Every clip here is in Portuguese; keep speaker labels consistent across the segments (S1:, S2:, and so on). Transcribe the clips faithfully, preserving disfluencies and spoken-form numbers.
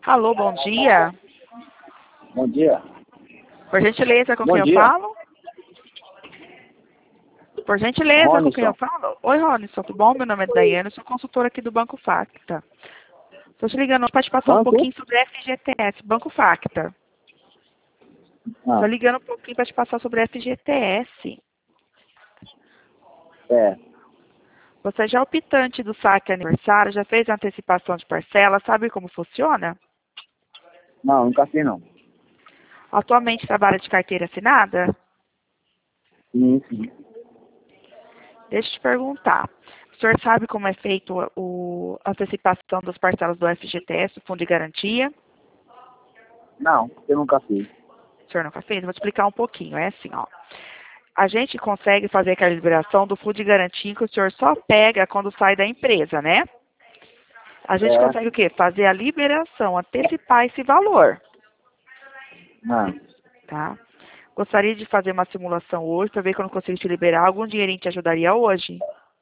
S1: Alô, bom dia.
S2: Bom dia.
S1: Por gentileza, com
S2: Bom
S1: quem
S2: dia.
S1: eu falo? Por gentileza, com quem
S2: Ronison.
S1: eu falo? Oi, Ronison, tudo bom? Meu nome é Daiane, eu sou consultora aqui do Banco Facta. Estou te ligando para te passar um
S2: Banco?
S1: pouquinho sobre F G T S, Banco Facta.
S2: Ah,
S1: Estou ligando um pouquinho para te passar sobre F G T S.
S2: é.
S1: Você já é optante do saque aniversário, já fez a antecipação de parcela, sabe como funciona?
S2: Não, nunca fiz não.
S1: Atualmente trabalha de carteira assinada?
S2: Sim, sim.
S1: Deixa eu te perguntar. O senhor sabe como é feito o, a antecipação das parcelas do F G T S, do Fundo de Garantia?
S2: Não, eu nunca fiz.
S1: O senhor nunca fez? Eu vou te explicar um pouquinho. É assim, ó. A gente consegue fazer aquela liberação do Fundo de Garantia que o senhor só pega quando sai da empresa, né? A gente
S2: É.
S1: consegue o quê? Fazer a liberação, antecipar esse valor,
S2: Não.
S1: tá? Gostaria de fazer uma simulação hoje para ver quando eu consigo te liberar. Algum dinheirinho te ajudaria hoje?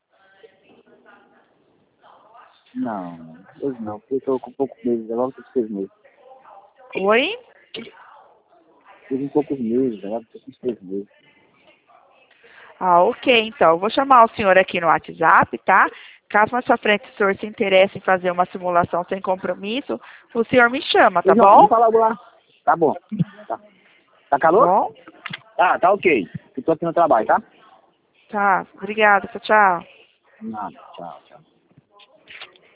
S2: Não. Hoje não, porque eu tô com poucos meses, agora eu tô com seis meses.
S1: Oi?
S2: Tô com poucos meses, agora eu tô com seis meses.
S1: Ah, ok, então. Eu vou chamar o senhor aqui no WhatsApp, tá? Caso mais pra frente o senhor se interesse em fazer uma simulação sem compromisso, o senhor me chama, tá
S2: Pois não,
S1: bom?
S2: vamos falar logo lá. Tá bom. Tá, tá
S1: Tá
S2: calor?
S1: bom?
S2: Ah, tá ok. Eu tô aqui no trabalho, tá?
S1: Tá, obrigada, tchau, tchau.
S2: Nada, tchau, tchau.